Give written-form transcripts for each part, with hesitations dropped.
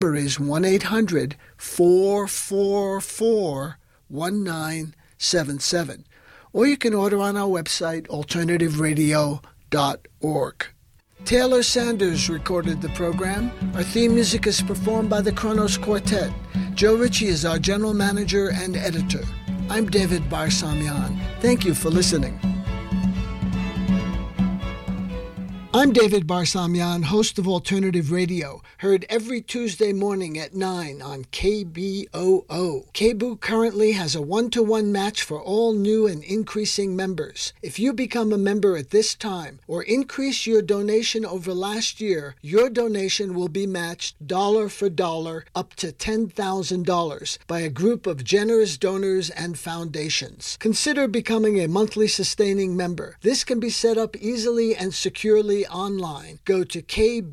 number is 1-800-444-1977. Or you can order on our website, alternativeradio.org. Taylor Sanders recorded the program. Our theme music is performed by the Kronos Quartet. Joe Ritchie is our general manager and editor. I'm David Barsamian. Thank you for listening. I'm David Barsamian, host of Alternative Radio, heard every Tuesday morning at 9 on KBOO. KBOO currently has a 1-to-1 match for all new and increasing members. If you become a member at this time or increase your donation over last year, your donation will be matched dollar for dollar up to $10,000 by a group of generous donors and foundations. Consider becoming a monthly sustaining member. This can be set up easily and securely online. Go to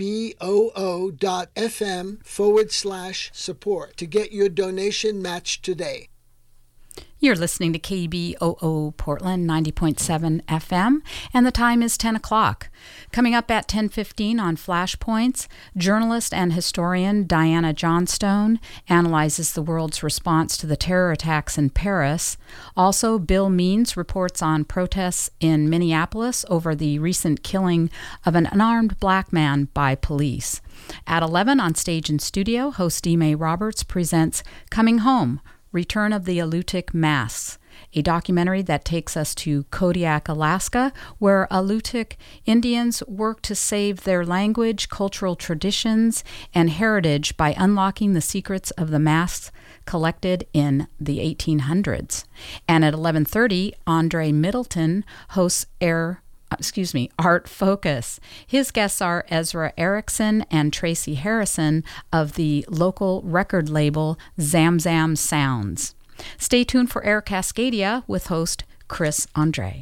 kboo.fm/support to get your donation matched today. You're listening to KBOO Portland 90.7 FM, and the time is 10 o'clock. Coming up at 10:15 on Flashpoints, journalist and historian Diana Johnstone analyzes the world's response to the terror attacks in Paris. Also, Bill Means reports on protests in Minneapolis over the recent killing of an unarmed black man by police. At 11 on Stage and Studio, host Dime Roberts presents Coming Home, Return of the Alutiiq Masks, a documentary that takes us to Kodiak, Alaska, where Alutiiq Indians work to save their language, cultural traditions, and heritage by unlocking the secrets of the masks collected in the 1800s. And at 11:30, Andre Middleton hosts Art Focus. His guests are Ezra Erickson and Tracy Harrison of the local record label Zamzam Sounds. Stay tuned for Air Cascadia with host Chris Andre.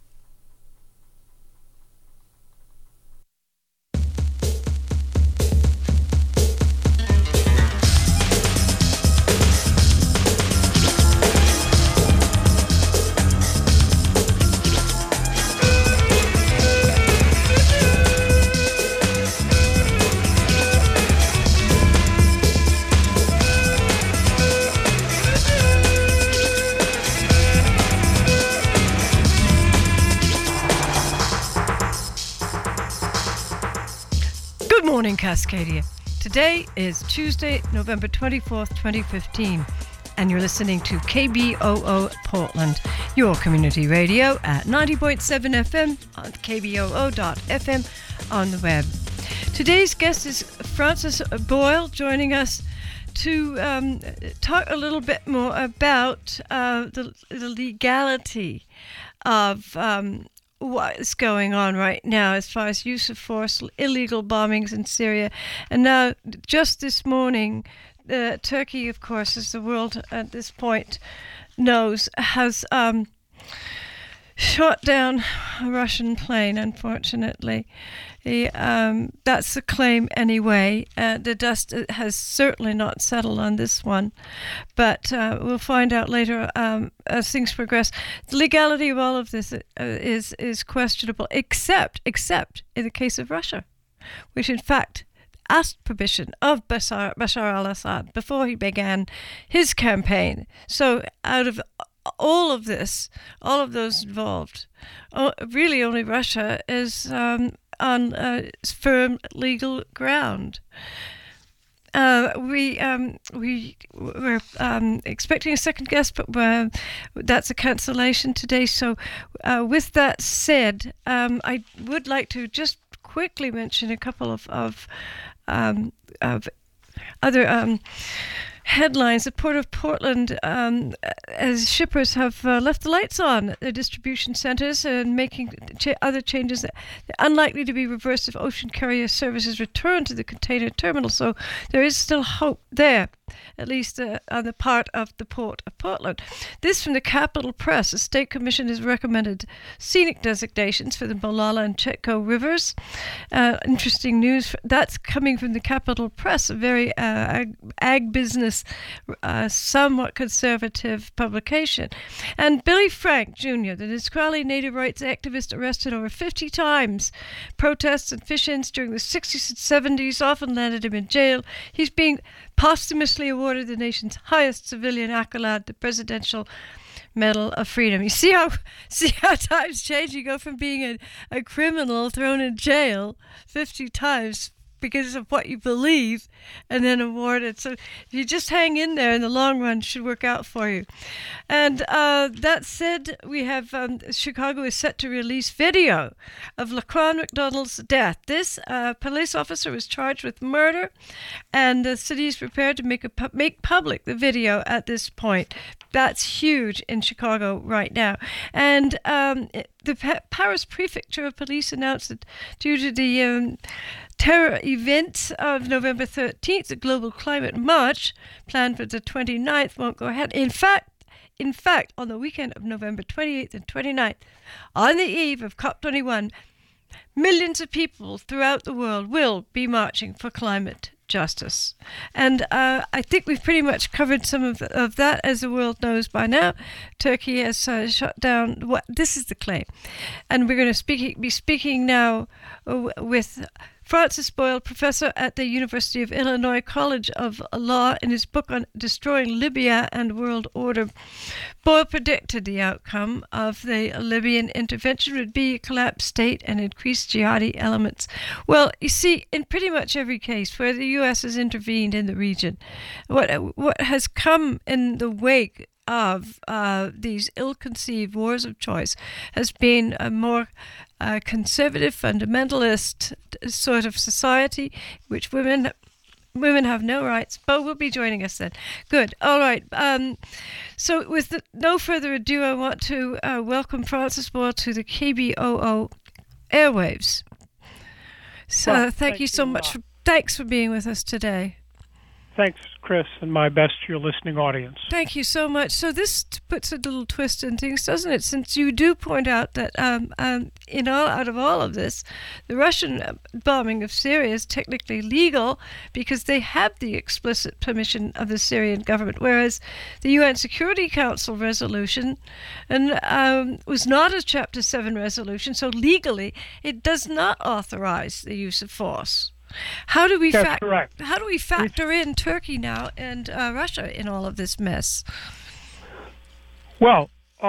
Good morning, Cascadia. Today is Tuesday, November 24th, 2015, and you're listening to KBOO Portland, your community radio at 90.7 FM on kboo.fm on the web. Today's guest is Frances Boyle, joining us to talk a little bit more about the legality of what is going on right now as far as use of force, illegal bombings in Syria. And now, just this morning, Turkey, of course, as the world at this point knows, has shot down a Russian plane, unfortunately. That's the claim anyway. The dust has certainly not settled on this one, but we'll find out later as things progress. The legality of all of this is questionable, except in the case of Russia, which in fact asked permission of Bashar al-Assad before he began his campaign. So out of all of this, all of those involved, really only Russia is on firm legal ground. We're expecting a second guest, but that's a cancellation today. So with that said, I would like to just quickly mention a couple of other headlines. The Port of Portland, as shippers have left the lights on at their distribution centers and making other changes that are unlikely to be reversed if ocean carrier services return to the container terminal. So there is still hope there. at least on the part of the Port of Portland. This from the Capital Press. The State Commission has recommended scenic designations for the Molalla and Chetco rivers. Interesting news. That's coming from the Capital Press, a very ag business, somewhat conservative publication. And Billy Frank Jr., the Nisqually native rights activist arrested over 50 times. Protests and fish-ins during the 60s and 70s often landed him in jail. He's being posthumously awarded the nation's highest civilian accolade, the Presidential Medal of Freedom. You see how times change. You go from being a criminal thrown in jail 50 times because of what you believe, and then awarded. So if you just hang in there, in the long run, it should work out for you. And that said, we have Chicago is set to release video of Laquan McDonald's death. This police officer was charged with murder, and the city is prepared to make public the video at this point. That's huge in Chicago right now. And the Paris Prefecture of Police announced that due to the terror event of November 13th, the Global Climate March planned for the 29th won't go ahead. In fact, on the weekend of November 28th and 29th, on the eve of COP21, millions of people throughout the world will be marching for climate justice. And I think we've pretty much covered some of that, as the world knows by now. Turkey has shut down. This is the claim. And we're going to be speaking now with Francis Boyle, professor at the University of Illinois College of Law, in his book on Destroying Libya and World Order. Boyle predicted the outcome of the Libyan intervention would be a collapsed state and increased jihadi elements. Well, you see, in pretty much every case where the U.S. has intervened in the region, what has come in the wake of these ill-conceived wars of choice has been a more conservative, fundamentalist sort of society, which women have no rights. Bo will be joining us then. Good. All right. So with no further ado, I want to welcome Francis Boyle to the KBOO airwaves. So well, thank you so much. Thanks for being with us today. Thanks, Chris, and my best to your listening audience. Thank you so much. So this puts a little twist in things, doesn't it? Since you do point out that out of all of this, the Russian bombing of Syria is technically legal because they have the explicit permission of the Syrian government, whereas the UN Security Council resolution was not a Chapter 7 resolution, so legally it does not authorize the use of force. How do we factor in Turkey now and Russia in all of this mess? Well,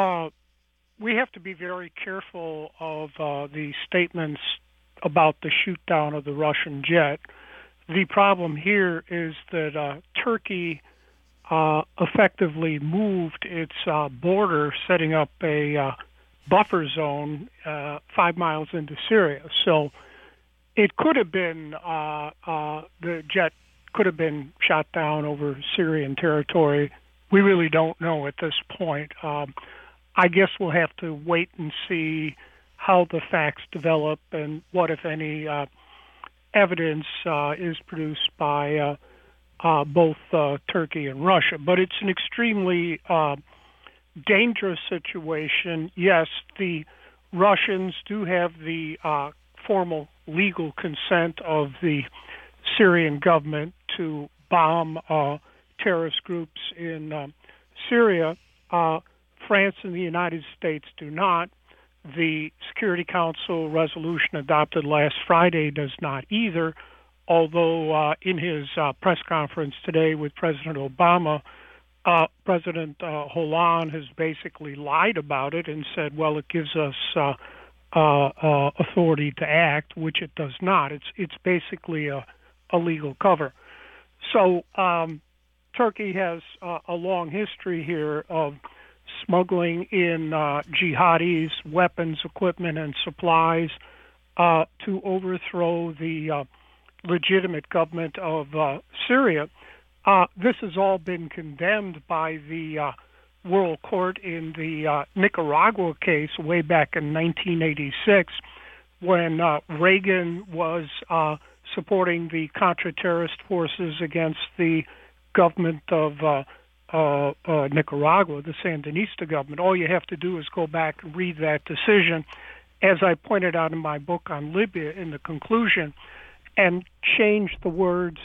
we have to be very careful of the statements about the shoot down of the Russian jet. The problem here is that Turkey effectively moved its border, setting up a buffer zone 5 miles into Syria. So it could have been, the jet could have been shot down over Syrian territory. We really don't know at this point. I guess we'll have to wait and see how the facts develop and what, if any, evidence is produced by both Turkey and Russia. But it's an extremely dangerous situation. Yes, the Russians do have the formal legal consent of the Syrian government to bomb terrorist groups in Syria. France and the United States do not. The Security Council resolution adopted last Friday does not either, although in his press conference today with President Obama, President Hollande has basically lied about it and said, well, it gives us authority to act, which it does not. It's basically a legal cover. So Turkey has a long history here of smuggling in jihadis, weapons, equipment, and supplies to overthrow the legitimate government of Syria. This has all been condemned by the World Court in the Nicaragua case way back in 1986 when Reagan was supporting the Contra-terrorist forces against the government of Nicaragua, the Sandinista government. All you have to do is go back and read that decision, as I pointed out in my book on Libya in the conclusion, and change the words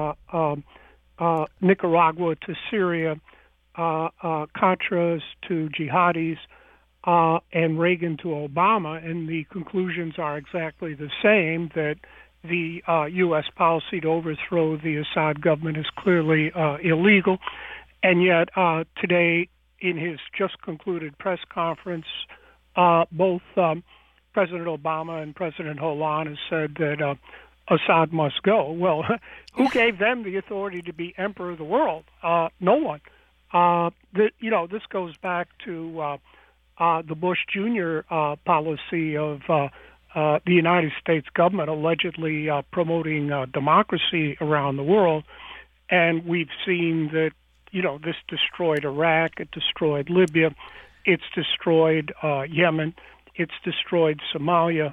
Nicaragua to Syria, Contras to jihadis, and Reagan to Obama, and the conclusions are exactly the same, that the U.S. policy to overthrow the Assad government is clearly illegal. And yet today, in his just concluded press conference, both President Obama and President Hollande have said that Assad must go. Well, who gave them the authority to be emperor of the world? No one. This goes back to the Bush Jr. Policy of the United States government allegedly promoting democracy around the world. And we've seen that, this destroyed Iraq, it destroyed Libya, it's destroyed Yemen, it's destroyed Somalia,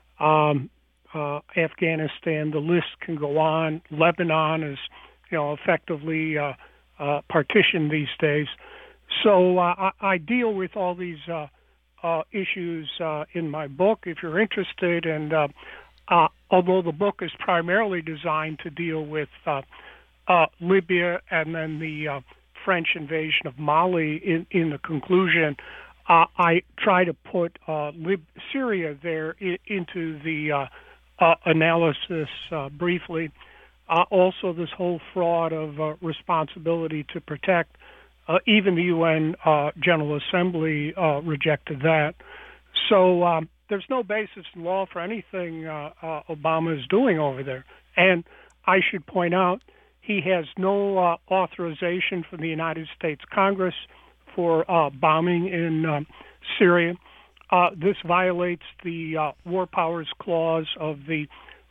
Afghanistan, the list can go on. Lebanon is, effectively partitioned these days. So I deal with all these issues in my book, if you're interested. And although the book is primarily designed to deal with Libya and then the French invasion of Mali in the conclusion, I try to put Syria there into the analysis briefly. Also, this whole fraud of responsibility to protect. Even the UN General Assembly rejected that. So there's no basis in law for anything Obama is doing over there. And I should point out, he has no authorization from the United States Congress for bombing in Syria. This violates the War Powers Clause of the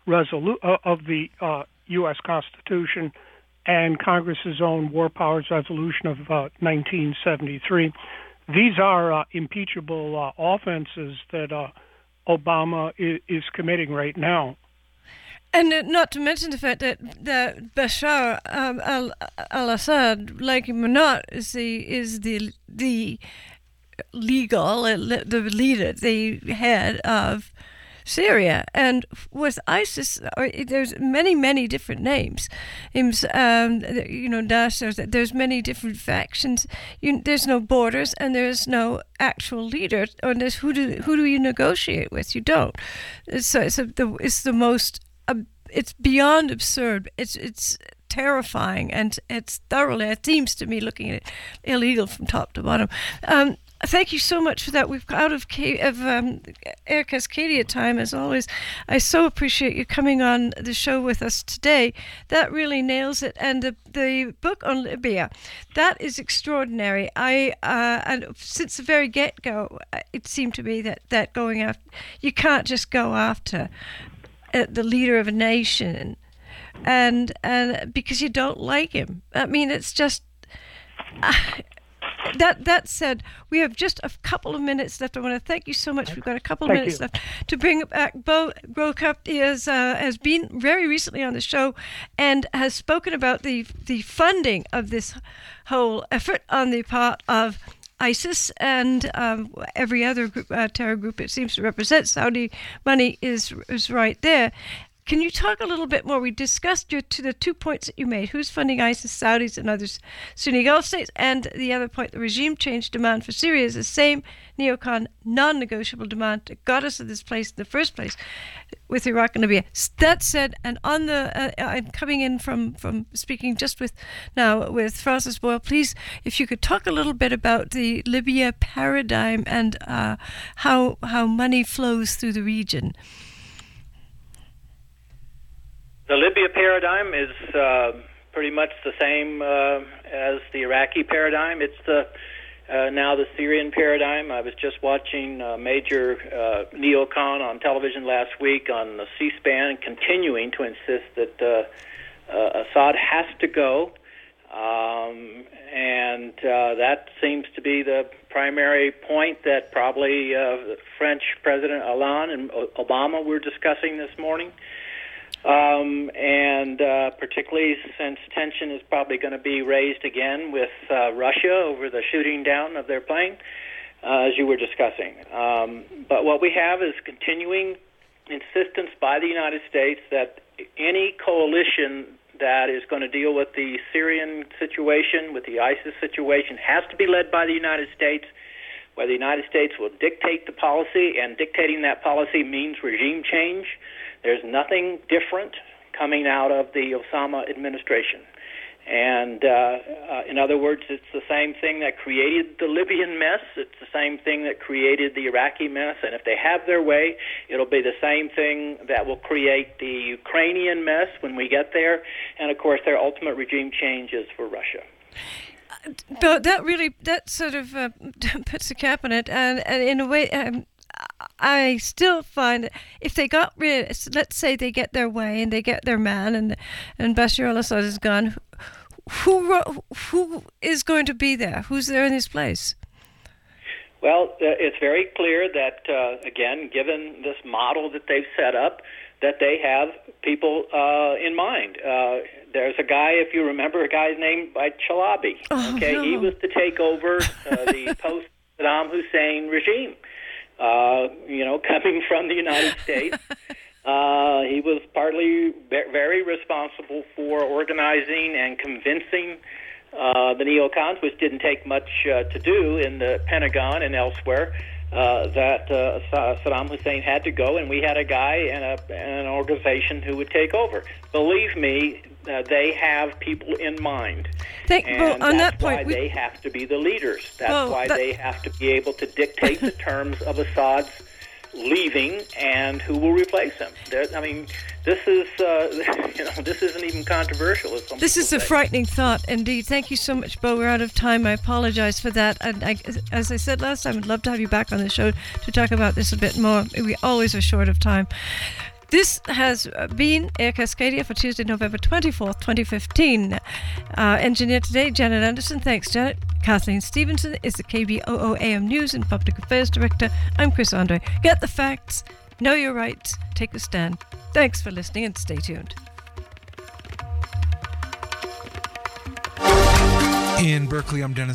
U.S. Constitution and Congress's own War Powers Resolution of 1973. These are impeachable offenses that Obama is committing right now. And not to mention the fact that Bashar al-Assad, like him or not, is the legal, the leader, the head of Syria. And with ISIS, there's many different names. Daesh, there's many different factions. There's no borders, and there's no actual leader. And there's who do you negotiate with? You don't. So it's the most. It's beyond absurd. It's terrifying, and it's thoroughly. It seems to me, looking at it, illegal from top to bottom. Thank you so much for that. We've out of Air Cascadia time, as always. I so appreciate you coming on the show with us today. That really nails it. And the book on Libya, that is extraordinary. And since the very get-go, it seemed to me that going after, you can't just go after the leader of a nation, and because you don't like him. I mean, it's just. That said, we have just a couple of minutes left. I want to thank you so much. We've got a couple of minutes left to bring it back. Bo Grocup has been very recently on the show and has spoken about the funding of this whole effort on the part of ISIS and every other group, terror group it seems to represent. Saudi money is right there. Can you talk a little bit more? We discussed the 2 points that you made. Who's funding ISIS, Saudis, and other Sunni Gulf states? And the other point, the regime change demand for Syria is the same neocon non-negotiable demand that got us to this place in the first place with Iraq and Libya. That said, and on the I'm coming in from speaking just with Francis Boyle, please, if you could talk a little bit about the Libya paradigm and how money flows through the region. The Libya paradigm is pretty much the same as the Iraqi paradigm. It's now the Syrian paradigm. I was just watching a major neocon on television last week on the C-SPAN, continuing to insist that Assad has to go, and that seems to be the primary point that probably the French President Hollande and Obama were discussing this morning. and particularly since tension is probably going to be raised again with Russia over the shooting down of their plane, as you were discussing. But what we have is continuing insistence by the United States that any coalition that is going to deal with the Syrian situation, with the ISIS situation, has to be led by the United States, where the United States will dictate the policy, and dictating that policy means regime change. There's nothing different coming out of the Osama administration. And in other words, it's the same thing that created the Libyan mess. It's the same thing that created the Iraqi mess. And if they have their way, it'll be the same thing that will create the Ukrainian mess when we get there. And, of course, their ultimate regime change is for Russia. But that sort of puts a cap on it. And in a way, I still find that if they got rid, let's say they get their way and they get their man and Bashar al-Assad is gone, who is going to be there? Who's there in his place? Well, it's very clear that, again, given this model that they've set up, that they have people in mind. There's a guy, if you remember, a guy named Chalabi. No. He was to take over the post-Saddam Hussein regime. Coming from the United States. He was partly very responsible for organizing and convincing the neocons, which didn't take much to do in the Pentagon and elsewhere, that Saddam Hussein had to go, and we had a guy and an organization who would take over. Believe me, they have people in mind. That's why they have to be the leaders. That's why they have to be able to dictate the terms of Assad's leaving and who will replace him. This is, this isn't even controversial. This is a frightening thought, indeed. Thank you so much, Bo. We're out of time. I apologize for that. And as I said last time, I'd love to have you back on the show to talk about this a bit more. We always are short of time. This has been Air Cascadia for Tuesday, November 24th, 2015. Engineer today, Janet Anderson. Thanks, Janet. Kathleen Stevenson is the KBOO AM News and Public Affairs Director. I'm Chris Andre. Get the facts, know your rights, take a stand. Thanks for listening and stay tuned. In Berkeley, I'm Dennis